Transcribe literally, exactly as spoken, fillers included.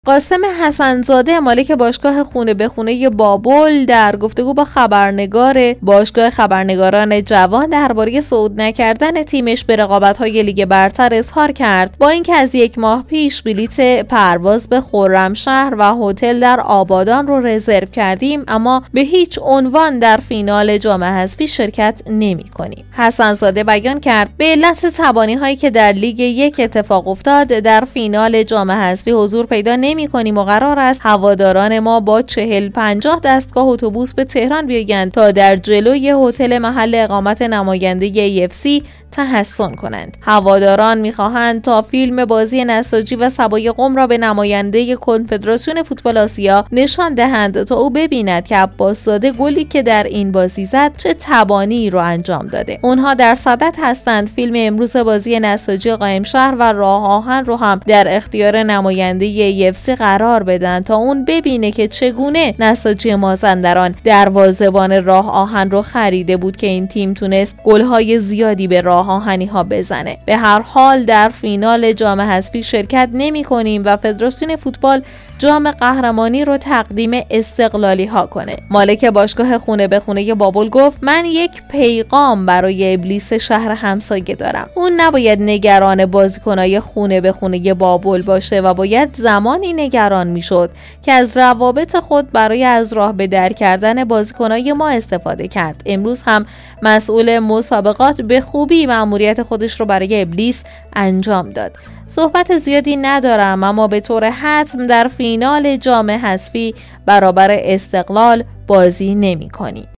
قاسم حسن‌زاده مالک باشگاه خونه به خونه بابل در گفتگو با خبرنگار باشگاه خبرنگاران جوان درباره صعود نکردن تیمش به رقابت‌های لیگ برتر اظهار کرد. با اینکه از یک ماه پیش بلیت پرواز به خرمشهر و هتل در آبادان رو رزرو کردیم، اما به هیچ عنوان در فینال جام حذفی شرکت نمی‌کنیم. حسن‌زاده بیان کرد به علت تبانی‌هایی که در لیگ یک اتفاق افتاد، در فینال جام حذفی حضور پیدا نمی کنیم و قرار است هواداران ما با چهل پنجاه دستگاه اتوبوس به تهران بیایند تا در جلوی هتل محل اقامت نماینده ای اف سی تحصن کنند. هواداران می‌خواهند تا فیلم بازی نساجی و سبای قم را به نماینده کنفدراسیون فوتبال آسیا نشان دهند تا او ببیند که عباس‌زاده گلی که در این بازی زد چه تبانی رو انجام داده. اونها در صدد هستند فیلم امروز بازی نساجی قائمشهر و راه آهن رو هم در اختیار نماینده ای اف سی قرار بدن تا اون ببینه که چگونه نساجی مازندران دروازه‌بان راه آهن رو خریده بود که این تیم تونست گل‌های زیادی به راه آهنی ها بزنه. به هر حال در فینال جام حذفی شرکت نمی کنیم و فدراسیون فوتبال جام قهرمانی رو تقدیم استقلالی ها کنه. مالک باشگاه خونه به خونه بابل گفت من یک پیغام برای ابلیس شهر همسایه دارم. اون نباید نگران بازیکنای خونه به خونه بابل باشه و باید زمانی نگران میشد که از روابط خود برای از راه به در کردن بازیکنای ما استفاده کرد. امروز هم مسئول مسابقات به خوبی مأموریت خودش رو برای ابلیس انجام داد. صحبت زیادی ندارم، اما به طور حتم در فینال جام حذفی برابر استقلال بازی نمی کنی.